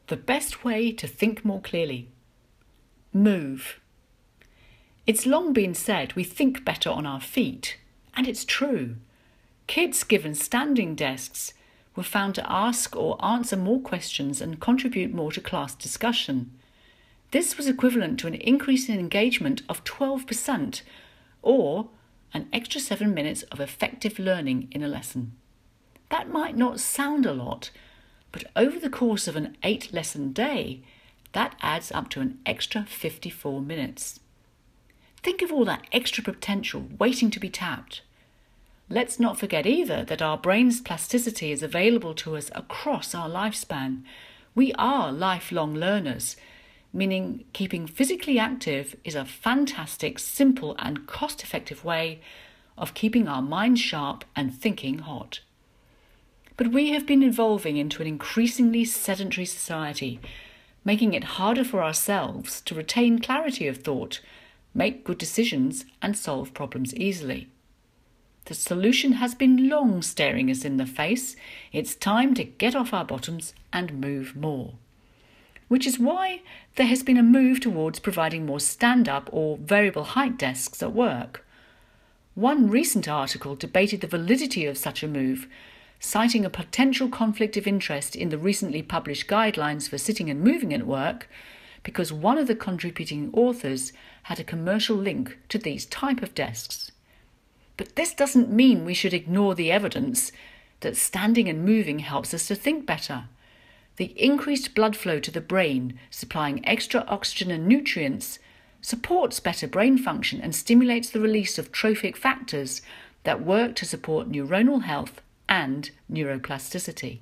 The best way to think more clearly. Move. It's long been said we think better on our feet, and it's true. Kids given standing desks were found to ask or answer more questions and contribute more to class discussion. This was equivalent to an increase in engagement of 12%, or an extra 7 minutes of effective learning in a lesson. That might not sound a lot, but over the course of an 8-lesson day, that adds up to an extra 54 minutes. Think of all that extra potential waiting to be tapped. Let's not forget either that our brain's plasticity is available to us across our lifespan. We are lifelong learners, meaning keeping physically active is a fantastic, simple and cost-effective way of keeping our minds sharp and thinking hot. But we have been evolving into an increasingly sedentary society, making it harder for ourselves to retain clarity of thought, make good decisions and solve problems easily. The solution has been long staring us in the face. It's time to get off our bottoms and move more. Which is why there has been a move towards providing more stand-up or variable height desks at work. One recent article debated the validity of such a move, citing a potential conflict of interest in the recently published guidelines for sitting and moving at work, because one of the contributing authors had a commercial link to these type of desks. But this doesn't mean we should ignore the evidence that standing and moving helps us to think better. The increased blood flow to the brain, supplying extra oxygen and nutrients, supports better brain function and stimulates the release of trophic factors that work to support neuronal health and neuroplasticity.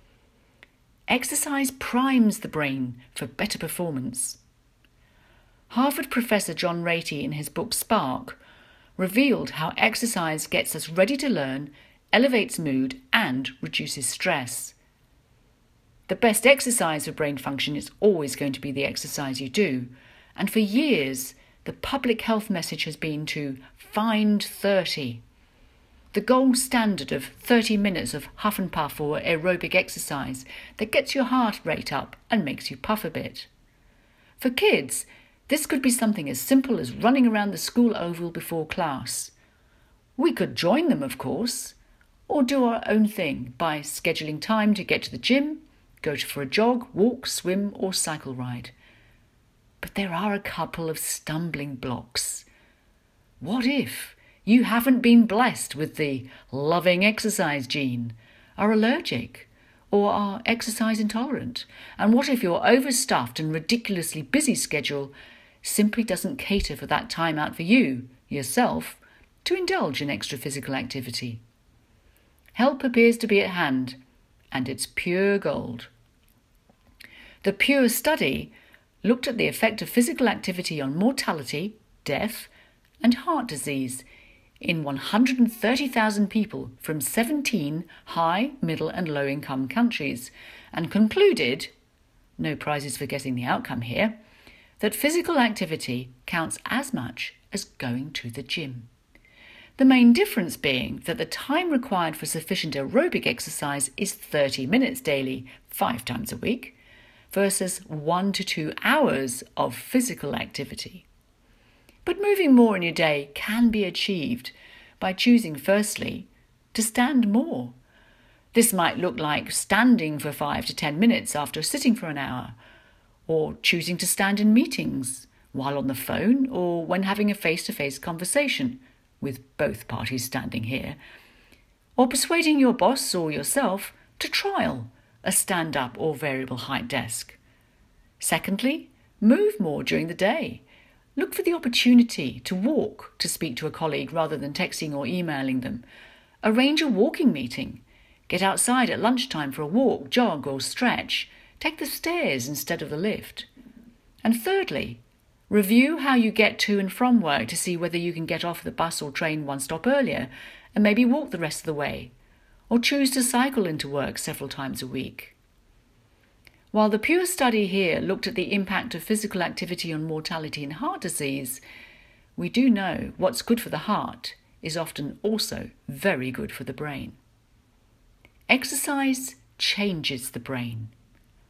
Exercise primes the brain for better performance. Harvard professor John Ratey, in his book Spark, revealed how exercise gets us ready to learn, elevates mood, and reduces stress. The best exercise for brain function is always going to be the exercise you do, and for years the public health message has been to find 30. The gold standard of 30 minutes of huff and puff or aerobic exercise that gets your heart rate up and makes you puff a bit. For kids, this could be something as simple as running around the school oval before class. We could join them, of course, or do our own thing by scheduling time to get to the gym, go for a jog, walk, swim or cycle ride. But there are a couple of stumbling blocks. What if you haven't been blessed with the loving exercise gene, are allergic, or are exercise intolerant? And what if your overstuffed and ridiculously busy schedule simply doesn't cater for that time out for you, yourself, to indulge in extra physical activity? Help appears to be at hand, and it's pure gold. The PURE study looked at the effect of physical activity on mortality, death, and heart disease in 130,000 people from 17 high, middle and low-income countries, and concluded, no prizes for guessing the outcome here, that physical activity counts as much as going to the gym. The main difference being that the time required for sufficient aerobic exercise is 30 minutes daily, 5 times a week, versus 1 to 2 hours of physical activity. But moving more in your day can be achieved by choosing, firstly, to stand more. This might look like standing for 5 to 10 minutes after sitting for an hour, or choosing to stand in meetings, while on the phone, or when having a face-to-face conversation, with both parties standing here, or persuading your boss or yourself to trial a stand-up or variable height desk. Secondly, move more during the day. Look for the opportunity to walk to speak to a colleague rather than texting or emailing them. Arrange a walking meeting. Get outside at lunchtime for a walk, jog or stretch. Take the stairs instead of the lift. And thirdly, review how you get to and from work to see whether you can get off the bus or train one stop earlier and maybe walk the rest of the way, or choose to cycle into work several times a week. While the PURE study here looked at the impact of physical activity on mortality and heart disease, we do know what's good for the heart is often also very good for the brain. Exercise changes the brain.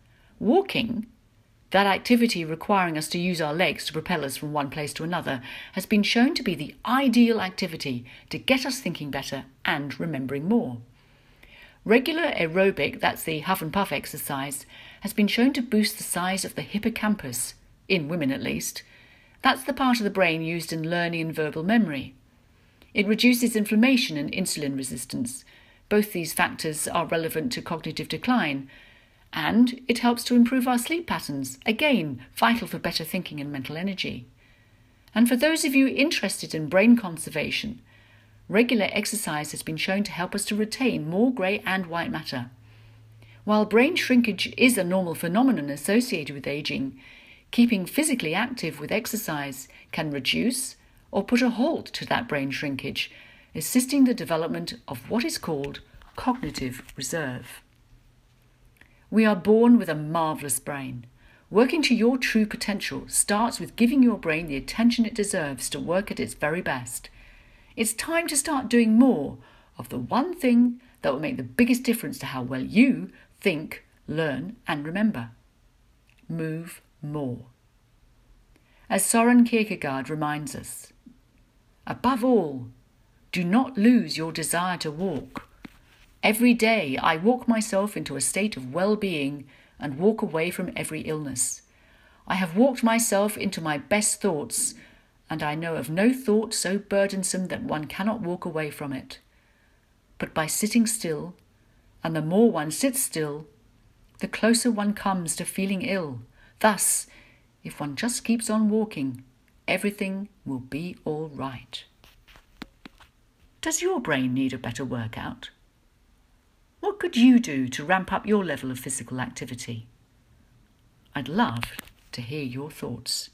Walking, that activity requiring us to use our legs to propel us from one place to another, has been shown to be the ideal activity to get us thinking better and remembering more. Regular aerobic, that's the huff and puff exercise, has been shown to boost the size of the hippocampus, in women at least. That's the part of the brain used in learning and verbal memory. It reduces inflammation and insulin resistance. Both these factors are relevant to cognitive decline. And it helps to improve our sleep patterns, again, vital for better thinking and mental energy. And for those of you interested in brain conservation, regular exercise has been shown to help us to retain more grey and white matter. While brain shrinkage is a normal phenomenon associated with aging, keeping physically active with exercise can reduce or put a halt to that brain shrinkage, assisting the development of what is called cognitive reserve. We are born with a marvellous brain. Working to your true potential starts with giving your brain the attention it deserves to work at its very best. It's time to start doing more of the one thing that will make the biggest difference to how well you think, learn and remember. Move more. As Soren Kierkegaard reminds us, above all, do not lose your desire to walk. Every day I walk myself into a state of well-being and walk away from every illness. I have walked myself into my best thoughts, and I know of no thought so burdensome that one cannot walk away from it. But by sitting still, and the more one sits still, the closer one comes to feeling ill. Thus, if one just keeps on walking, everything will be all right. Does your brain need a better workout? What could you do to ramp up your level of physical activity? I'd love to hear your thoughts.